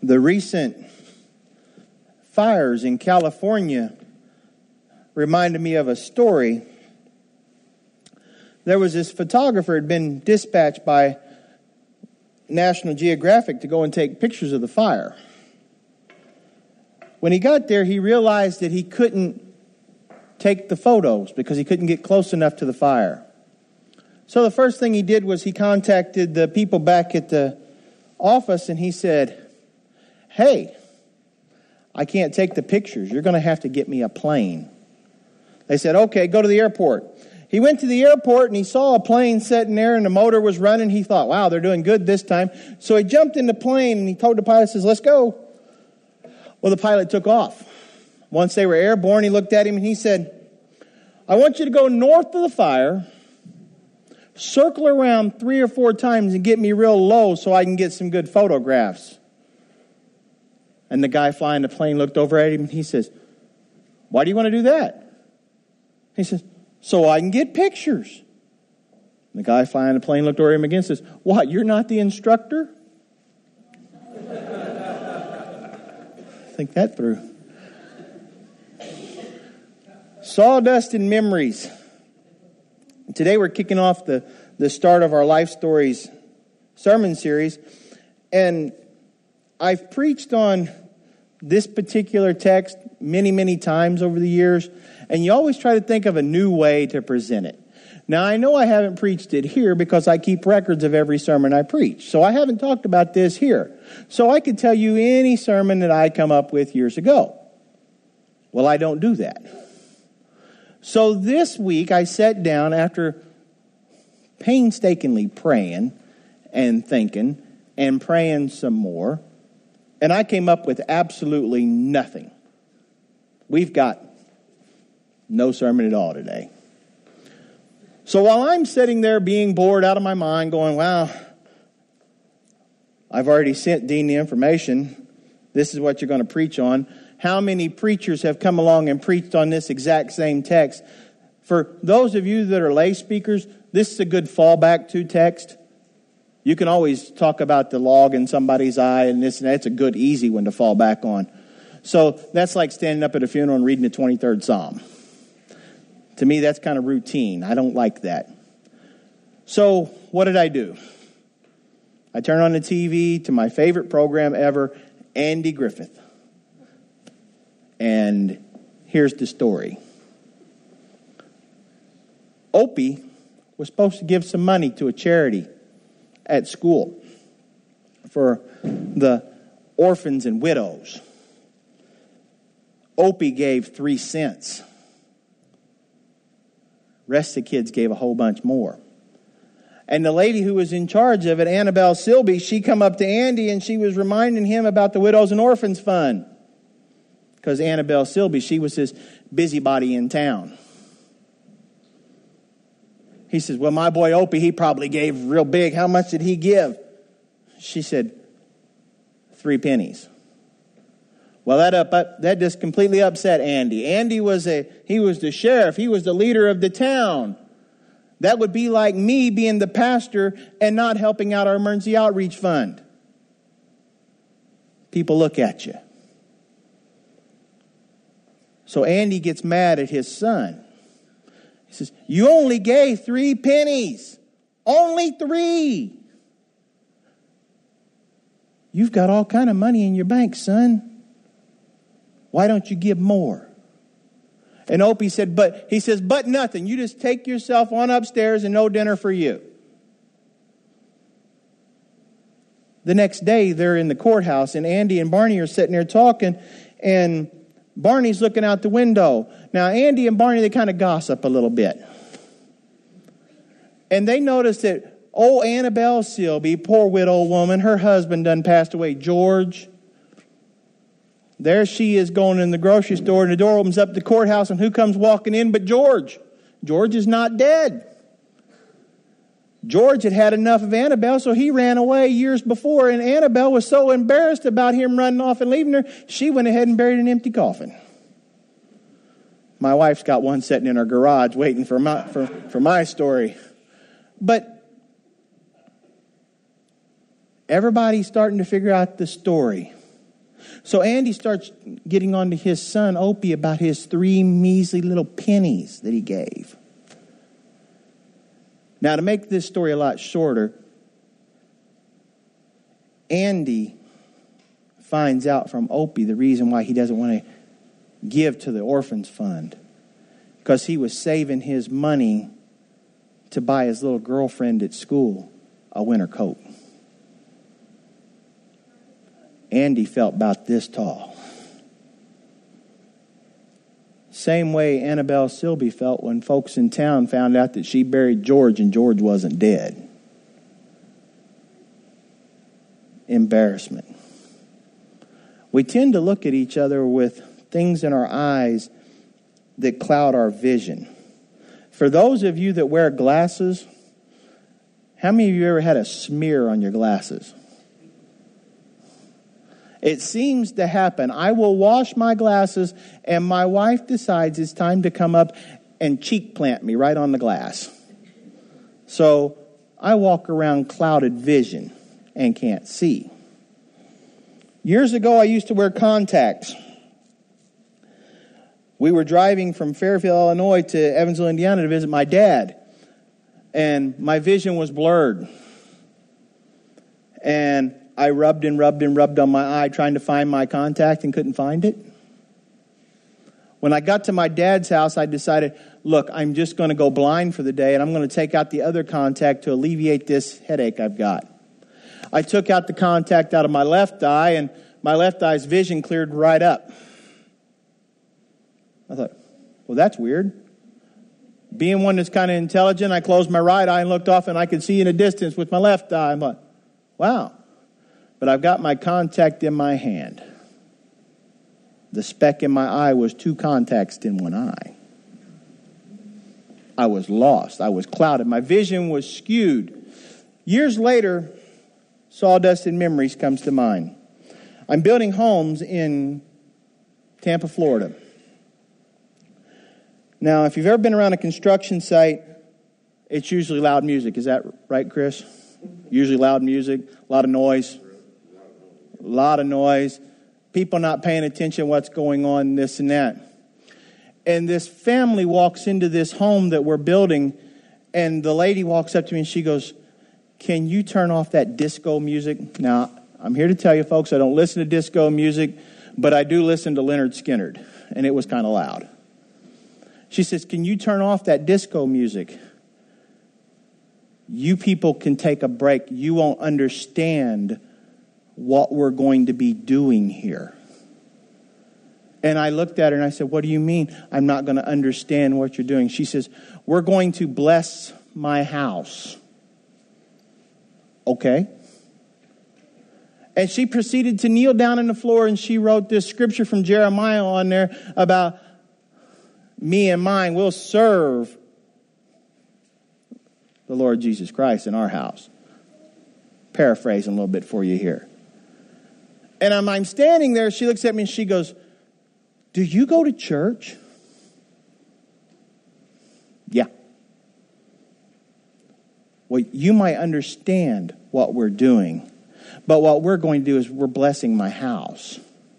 The recent fires in California reminded me of a story. There was this photographer who had been dispatched by National Geographic to go and take pictures of the fire. When he got there, he realized that he couldn't take the photos because he couldn't get close enough to the fire. So the first thing he did was he contacted the people back at the office and he said, "Hey, I can't take the pictures. You're going to have to get me a plane." They said, "Okay, go to the airport." He went to the airport and he saw a plane sitting there and the motor was running. He thought, wow, they're doing good this time. So he jumped in the plane and he told the pilot, says, "Let's go." Well, the pilot took off. Once they were airborne, he looked at him and he said, "I want you to go north of the fire, circle around 3 or 4 times and get me real low so I can get some good photographs." And the guy flying the plane looked over at him and he says, "Why do you want to do that?" He says, "So I can get pictures." The guy flying the plane looked over at him again and says, "What, you're not the instructor?" Think that through. Sawdust and memories. Today we're kicking off the start of our Life Stories sermon series. And I've preached on this particular text many, many times over the years. And you always try to think of a new way to present it. Now, I know I haven't preached it here because I keep records of every sermon I preach. So I haven't talked about this here. So I could tell you any sermon that I come up with years ago. Well, I don't do that. So this week I sat down after painstakingly praying and thinking and praying some more. And I came up with absolutely nothing. We've got no sermon at all today. So while I'm sitting there being bored out of my mind going, wow, I've already sent Dean the information. This is what you're going to preach on. How many preachers have come along and preached on this exact same text? For those of you that are lay speakers, this is a good fallback to text. You can always talk about the log in somebody's eye and this and that. It's a good, easy one to fall back on. So that's like standing up at a funeral and reading the 23rd Psalm. To me, that's kind of routine. I don't like that. So what did I do? I turned on the TV to my favorite program ever, Andy Griffith. And here's the story. Opie was supposed to give some money to a charity at school for the orphans and widows. Opie gave 3 cents. Rest of the kids gave a whole bunch more. And the lady who was in charge of it, Annabelle Silby, she come up to Andy and she was reminding him about the Widows and Orphans Fund. Because Annabelle Silby, she was his busybody in town. He says, well, my boy Opie, he probably gave real big. How much did he give? She said, 3 pennies. Well, that just completely upset Andy. Andy was the sheriff. He was the leader of the town. That would be like me being the pastor and not helping out our emergency outreach fund. People look at you. So Andy gets mad at his son. He says, you only gave 3 pennies. Only 3. You've got all kind of money in your bank, son. Why don't you give more? And Opie said, but nothing. You just take yourself on upstairs and no dinner for you. The next day, they're in the courthouse, and Andy and Barney are sitting there talking, and Barney's looking out the window. Now, Andy and Barney, they kind of gossip a little bit. And they notice that, Annabelle Silby, poor widow woman, her husband done passed away, George. There she is going in the grocery store, and the door opens up the courthouse, and who comes walking in but George? George is not dead. George had had enough of Annabelle, so he ran away years before, and Annabelle was so embarrassed about him running off and leaving her, she went ahead and buried an empty coffin. My wife's got one sitting in her garage waiting for my story. But everybody's starting to figure out the story. So Andy starts getting on to his son, Opie, about his 3 measly little pennies that he gave. Now, to make this story a lot shorter, Andy finds out from Opie the reason why he doesn't want to give to the orphans fund. Because he was saving his money to buy his little girlfriend at school a winter coat. Andy felt about this tall. Same way Annabelle Silby felt when folks in town found out that she buried George and George wasn't dead. Embarrassment. We tend to look at each other with things in our eyes that cloud our vision. For those of you that wear glasses, how many of you ever had a smear on your glasses? It seems to happen. I will wash my glasses and my wife decides it's time to come up and cheek plant me right on the glass. So I walk around clouded vision and can't see. Years ago, I used to wear contacts. We were driving from Fairfield, Illinois to Evansville, Indiana to visit my dad. And my vision was blurred. And I rubbed on my eye trying to find my contact and couldn't find it. When I got to my dad's house, I decided, look, I'm just going to go blind for the day and I'm going to take out the other contact to alleviate this headache I've got. I took out the contact out of my left eye and my left eye's vision cleared right up. I thought, well, that's weird. Being one that's kind of intelligent, I closed my right eye and looked off and I could see in a distance with my left eye. I thought, wow. But I've got my contact in my hand. The speck in my eye was 2 contacts in one eye. I was lost. I was clouded. My vision was skewed. Years later, sawdust and memories comes to mind. I'm building homes in Tampa, Florida. Now, if you've ever been around a construction site, it's usually loud music. Is that right, Chris? Usually loud music, a lot of noise. A lot of noise. People not paying attention to what's going on, this and that. And this family walks into this home that we're building, and the lady walks up to me and she goes, can you turn off that disco music? Now, I'm here to tell you, folks, I don't listen to disco music, but I do listen to Leonard Skinner, and it was kind of loud. She says, can you turn off that disco music? You people can take a break. You won't understand what we're going to be doing here. And I looked at her and I said, what do you mean I'm not going to understand what you're doing? She says, we're going to bless my house. Okay. And she proceeded to kneel down on the floor and she wrote this scripture from Jeremiah on there about me and mine will serve the Lord Jesus Christ in our house. Paraphrasing a little bit for you here. And I'm standing there, she looks at me and she goes, do you go to church? Yeah. Well, you might understand what we're doing, but what we're going to do is we're blessing my house.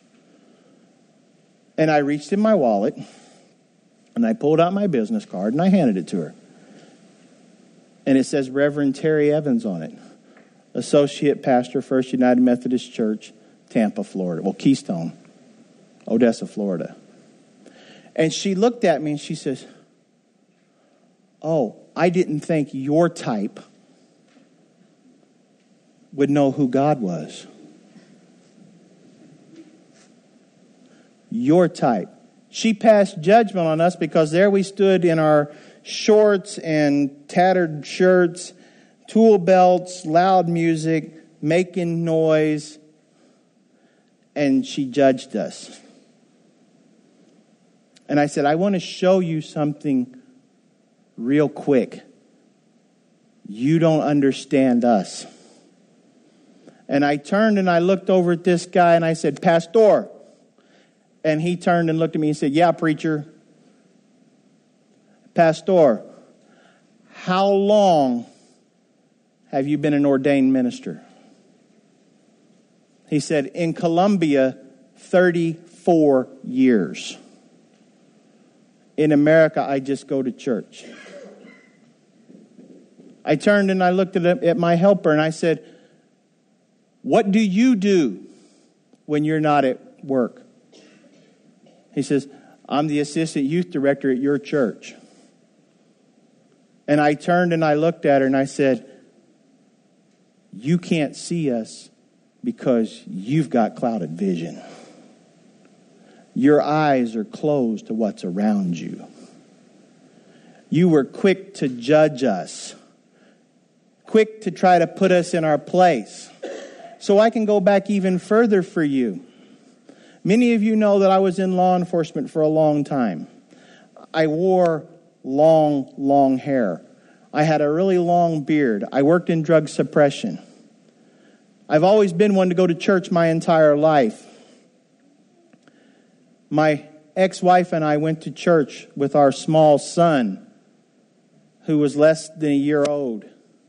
And I reached in my wallet and I pulled out my business card and I handed it to her. And it says Reverend Terry Evans on it. Associate Pastor, First United Methodist Church, Tampa, Florida. Well, Keystone, Odessa, Florida. And she looked at me and she says, oh, I didn't think your type would know who God was. Your type. She passed judgment on us because there we stood in our shorts and tattered shirts, tool belts, loud music, making noise, and she judged us. And I said, I want to show you something real quick. You don't understand us. And I turned and I looked over at this guy and I said, Pastor. And he turned and looked at me and said, yeah, preacher. Pastor, how long have you been an ordained minister? He said, in Colombia, 34 years. In America, I just go to church. I turned and I looked at my helper and I said, "What do you do when you're not at work?" He says, "I'm the assistant youth director at your church." And I turned and I looked at her and I said, "You can't see us because you've got clouded vision. Your eyes are closed to what's around you. You were quick to judge us, quick to try to put us in our place." So I can go back even further for you. Many of you know that I was in law enforcement for a long time. I wore long hair. I had a really long beard. I worked in drug suppression. I've always been one to go to church my entire life. My ex-wife and I went to church with our small son, who was less than a year old.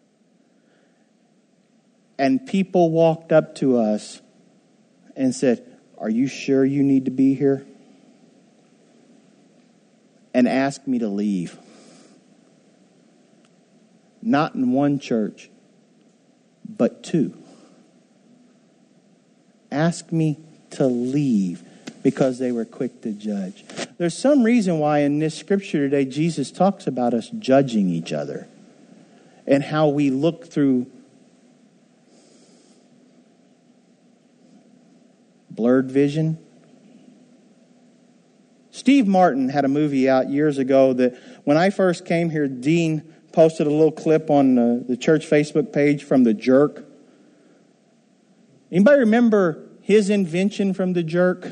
And people walked up to us and said, "Are you sure you need to be here?" And asked me to leave. Not in one church, but two. Asked me to leave because they were quick to judge. There's some reason why in this scripture today Jesus talks about us judging each other and how we look through blurred vision. Steve Martin had a movie out years ago that when I first came here, Dean posted a little clip on the church Facebook page from The Jerk. Anybody remember his invention from The Jerk?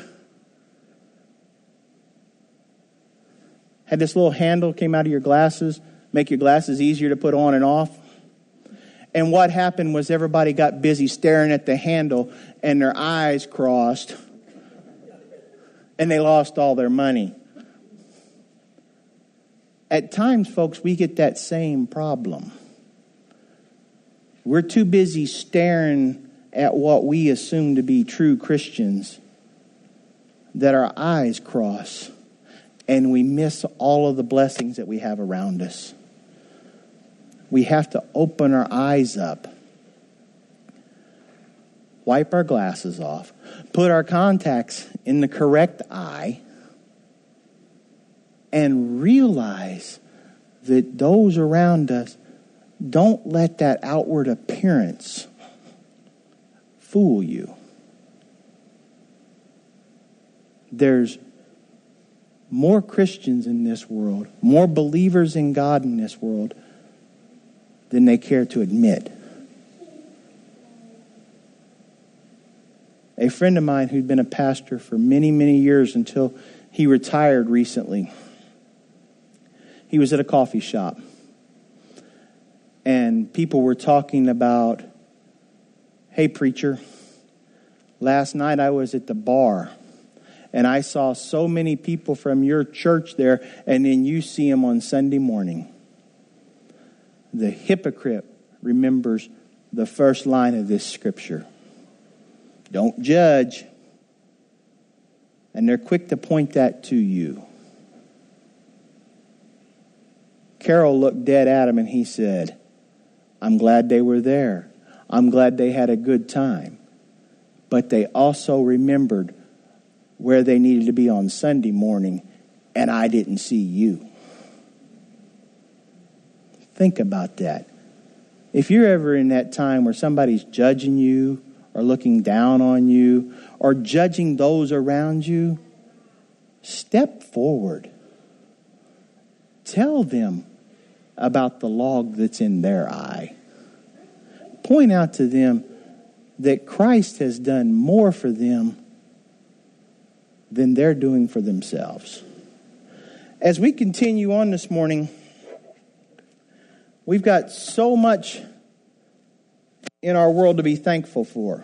Had this little handle came out of your glasses, make your glasses easier to put on and off. And what happened was everybody got busy staring at the handle and their eyes crossed and they lost all their money. At times, folks, we get that same problem. We're too busy staring at what we assume to be true Christians that our eyes cross and we miss all of the blessings that we have around us. We have to open our eyes up, wipe our glasses off, put our contacts in the correct eye, and realize that those around us, don't let that outward appearance fool you. There's more Christians in this world, more believers in God in this world than they care to admit. A friend of mine who'd been a pastor for many years until he retired recently, he was at a coffee shop. And people were talking about, "Hey, preacher, last night I was at the bar and I saw so many people from your church there, and then you see them on Sunday morning." The hypocrite remembers the first line of this scripture. Don't judge. And they're quick to point that to you. Carol looked dead at him and he said, "I'm glad they were there. I'm glad they had a good time." But they also remembered where they needed to be on Sunday morning, and I didn't see you. Think about that. If you're ever in that time where somebody's judging you or looking down on you or judging those around you, step forward. Tell them about the log that's in their eye. Point out to them that Christ has done more for them than they're doing for themselves. As we continue on this morning, we've got so much in our world to be thankful for.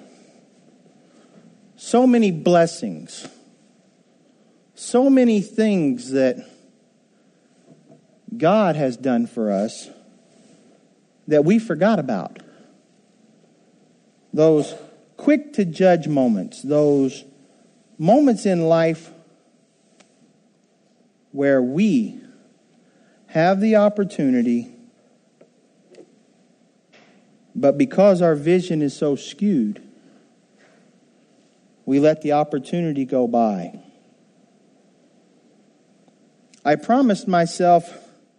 So many blessings. So many things that God has done for us that we forgot about. Those quick to judge moments, those moments in life where we have the opportunity, but because our vision is so skewed, we let the opportunity go by. I promised myself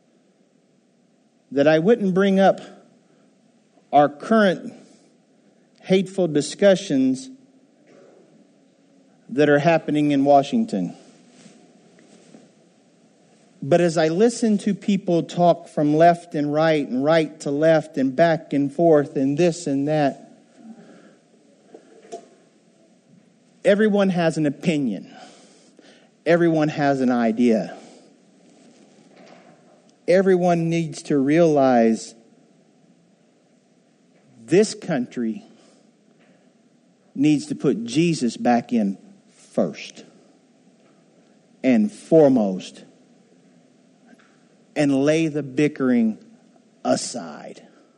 that I wouldn't bring up our current hateful discussions that are happening in Washington. But as I listen to people talk from left and right to left and back and forth and this and that, everyone has an opinion. Everyone has an idea. Everyone needs to realize this country needs to put Jesus back in first and foremost and lay the bickering aside.